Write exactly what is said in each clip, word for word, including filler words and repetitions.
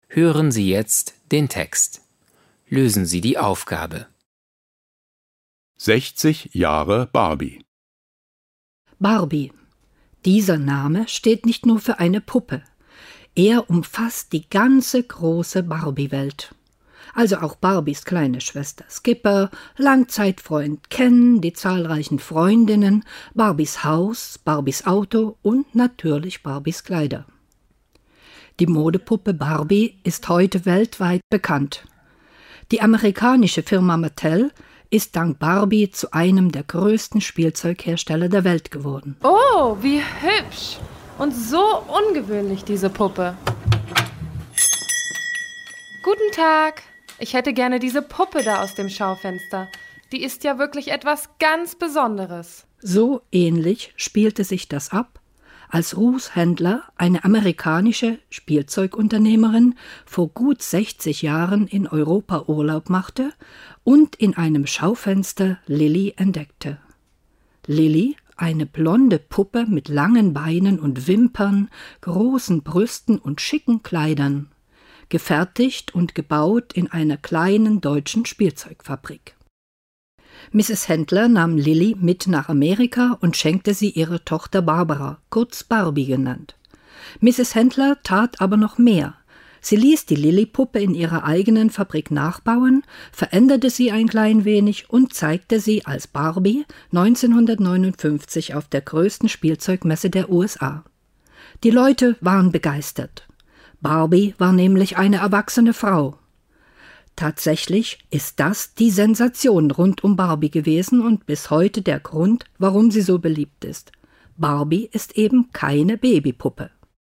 Hören Sie jetzt den Text. Lösen Sie die Aufgabe. sechzig Jahre Barbie. Barbie. Dieser Name steht nicht nur für eine Puppe. Er umfasst die ganze große Barbie-Welt. Also auch Barbies kleine Schwester Skipper, Langzeitfreund Ken, die zahlreichen Freundinnen, Barbies Haus, Barbies Auto und natürlich Barbies Kleider. Die Modepuppe Barbie ist heute weltweit bekannt. Die amerikanische Firma Mattel ist dank Barbie zu einem der größten Spielzeughersteller der Welt geworden. Oh, wie hübsch und so ungewöhnlich, diese Puppe. Guten Tag. Ich hätte gerne diese Puppe da aus dem Schaufenster. Die ist ja wirklich etwas ganz Besonderes. So ähnlich spielte sich das ab, als Ruth Handler, eine amerikanische Spielzeugunternehmerin, vor gut sechzig Jahren in Europa Urlaub machte und in einem Schaufenster Lilly entdeckte. Lilly, eine blonde Puppe mit langen Beinen und Wimpern, großen Brüsten und schicken Kleidern, gefertigt und gebaut in einer kleinen deutschen Spielzeugfabrik. Misses Handler nahm Lilly mit nach Amerika und schenkte sie ihrer Tochter Barbara, kurz Barbie genannt. Misses Handler tat aber noch mehr. Sie ließ die Lilly-Puppe in ihrer eigenen Fabrik nachbauen, veränderte sie ein klein wenig und zeigte sie als Barbie neunzehnhundertneunundfünfzig auf der größten Spielzeugmesse der U S A. Die Leute waren begeistert. Barbie war nämlich eine erwachsene Frau. Tatsächlich ist das die Sensation rund um Barbie gewesen und bis heute der Grund, warum sie so beliebt ist. Barbie ist eben keine Babypuppe.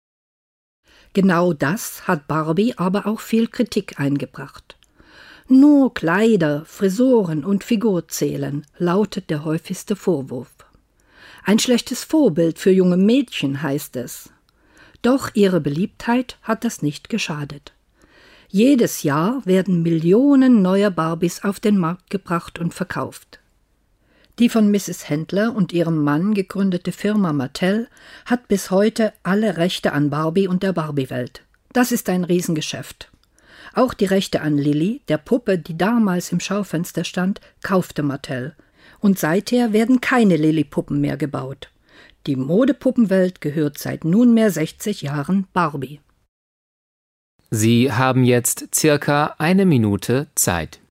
Genau das hat Barbie aber auch viel Kritik eingebracht. Nur Kleider, Frisuren und Figur zählen, lautet der häufigste Vorwurf. Ein schlechtes Vorbild für junge Mädchen, heißt es. Doch ihre Beliebtheit hat das nicht geschadet. Jedes Jahr werden Millionen neuer Barbies auf den Markt gebracht und verkauft. Die von Misses Handler und ihrem Mann gegründete Firma Mattel hat bis heute alle Rechte an Barbie und der Barbie-Welt. Das ist ein Riesengeschäft. Auch die Rechte an Lilly, der Puppe, die damals im Schaufenster stand, kaufte Mattel. Und seither werden keine Lilly-Puppen mehr gebaut. Die Modepuppenwelt gehört seit nunmehr sechzig Jahren Barbie. Sie haben jetzt circa eine Minute Zeit.